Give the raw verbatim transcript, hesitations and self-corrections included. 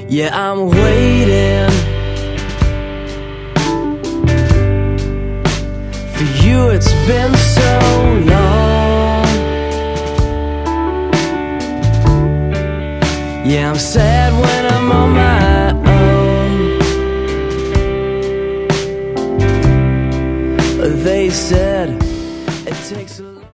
Yeah, I'm waiting for you, it's been so long. Yeah, I'm sad when